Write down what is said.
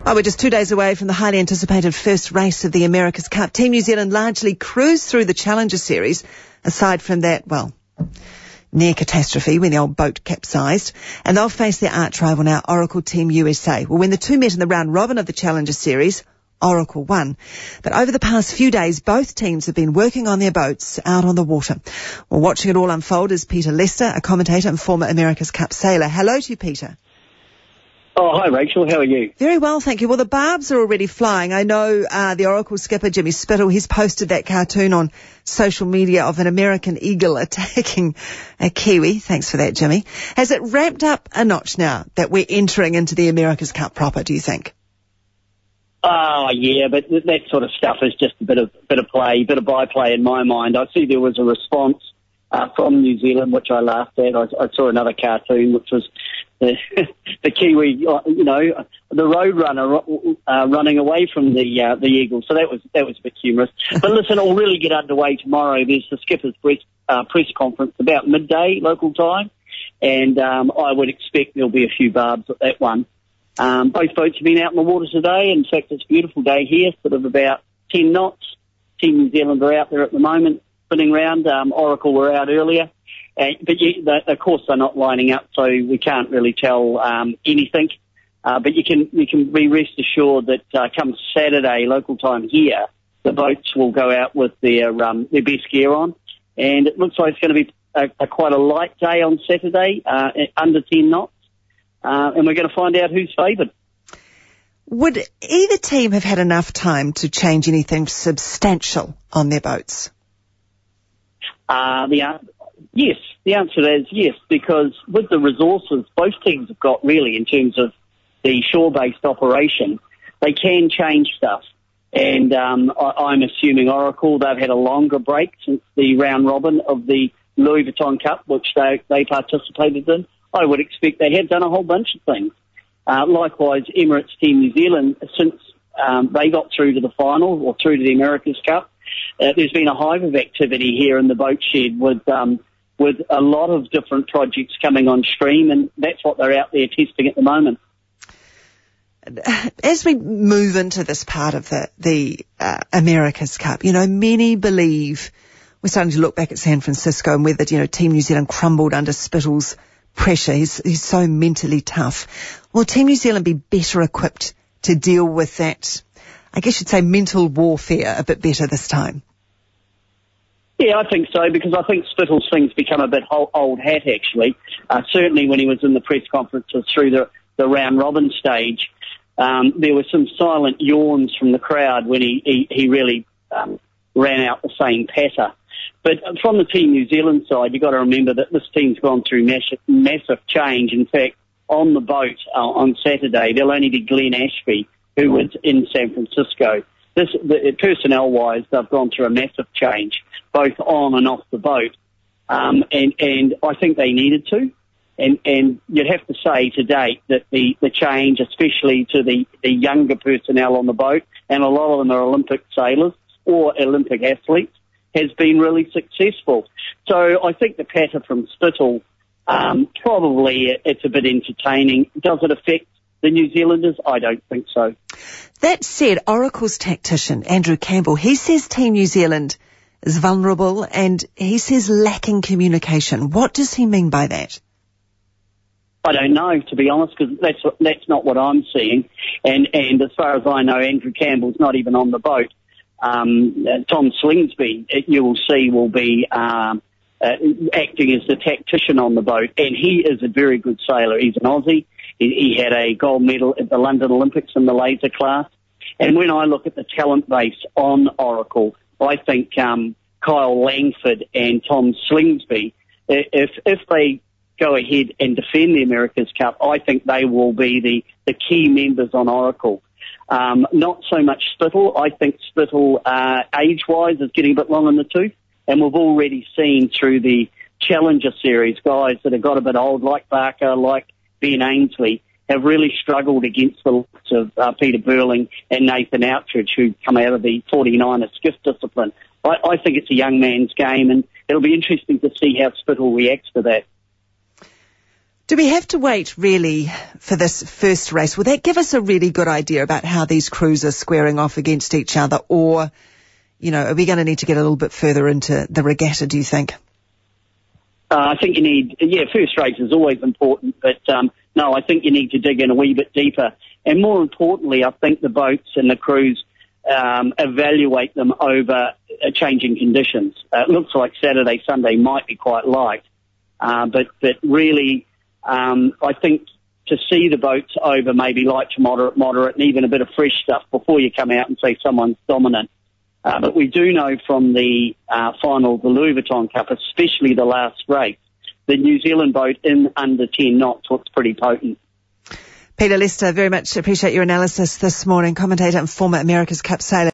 Oh, we're just 2 days away from the highly anticipated first race of the America's Cup. Team New Zealand largely cruised through the Challenger Series, aside from that, well, near catastrophe when the old boat capsized. And they'll face their arch rival now, Oracle Team USA. Well, when the two met in the round robin of the Challenger Series, Oracle won. But over the past few days, both teams have been working on their boats out on the water. Well, watching it all unfold is Peter Lester, a commentator and former America's Cup sailor. Hello to you, Peter. Oh, hi, Rachel. How are you? Very well, thank you. Well, the barbs are already flying. I know the Oracle skipper, Jimmy Spittle, he's posted that cartoon on social media of an American eagle attacking a Kiwi. Thanks for that, Jimmy. Has it ramped up a notch now that we're entering into the America's Cup proper, do you think? Oh, yeah, but that sort of stuff is just a bit of play, a bit of byplay in my mind. I see there was a response from New Zealand, which I laughed at. I saw another cartoon, which was the Kiwi, the roadrunner running away from the eagle. So that was a bit humorous. But listen, it'll really get underway tomorrow. There's the skipper's press conference about midday local time, and I would expect there'll be a few barbs at that one. Both boats have been out in the water today. In fact, it's a beautiful day here, sort of about 10 knots. Team New Zealand are out there at the moment, spinning round. Oracle were out earlier. But of course they're not lining up, so we can't really tell anything. But you can be rest assured that come Saturday local time here, the boats will go out with their best gear on, and it looks like it's going to be quite a light day on Saturday, under 10 knots, and we're going to find out who's favoured. Would either team have had enough time to change anything substantial on their boats? Yes, the answer is yes, because with the resources both teams have got really in terms of the shore-based operation, they can change stuff. And I'm assuming Oracle, they've had a longer break since the round robin of the Louis Vuitton Cup, which they participated in. I would expect they have done a whole bunch of things. Likewise, Emirates Team New Zealand, since they got through to the final or through to the America's Cup, there's been a hive of activity here in the boat shed with a lot of different projects coming on stream, and that's what they're out there testing at the moment. As we move into this part of the America's Cup, many believe we're starting to look back at San Francisco and whether, Team New Zealand crumbled under Spittle's pressure. He's so mentally tough. Will Team New Zealand be better equipped to deal with that, I guess you'd say, mental warfare a bit better this time? Yeah, I think so, because I think Spittle's things become a bit old hat, actually. Certainly when he was in the press conferences through the round robin stage, there were some silent yawns from the crowd when he really ran out the same patter. But from the Team New Zealand side, you've got to remember that this team's gone through massive change. In fact, on the boat on Saturday, there'll only be Glenn Ashby, who was in San Francisco. Personnel-wise, they've gone through a massive change, both on and off the boat. And I think they needed to. And you'd have to say to date that the change, especially to the younger personnel on the boat, and a lot of them are Olympic sailors or Olympic athletes, has been really successful. So I think the patter from Spittle, probably it's a bit entertaining. Does it affect the New Zealanders? I don't think so. That said, Oracle's tactician, Andrew Campbell, he says Team New Zealand is vulnerable and he says lacking communication. What does he mean by that? I don't know, to be honest, because that's not what I'm seeing. And as far as I know, Andrew Campbell's not even on the boat. Tom Slingsby, you will see, will be acting as the tactician on the boat, and he is a very good sailor. He's an Aussie. He had a gold medal at the London Olympics in the laser class. And when I look at the talent base on Oracle, I think Kyle Langford and Tom Slingsby, if they go ahead and defend the America's Cup, I think they will be the key members on Oracle. Not so much Spittle. I think Spittle, age-wise, is getting a bit long in the tooth, and we've already seen through the Challenger Series guys that have got a bit old, like Barker, like Ben Ainsley, have really struggled against the likes of Peter Burling and Nathan Outridge, who come out of the 49er skiff discipline. I think it's a young man's game, and it'll be interesting to see how Spittle reacts to that. Do we have to wait really for this first race? Will that give us a really good idea about how these crews are squaring off against each other? Or, you know, are we going to need to get a little bit further into the regatta, do you think? I think you need, first race is always important, but no, I think you need to dig in a wee bit deeper. And more importantly, I think the boats and the crews evaluate them over changing conditions. It looks like Saturday, Sunday might be quite light, but really, I think to see the boats over maybe light to moderate, and even a bit of fresh stuff before you come out and say someone's dominant. But we do know from the final, the Louis Vuitton Cup, especially the last race, the New Zealand boat in under 10 knots looks pretty potent. Peter Lester, very much appreciate your analysis this morning, commentator and former America's Cup sailor.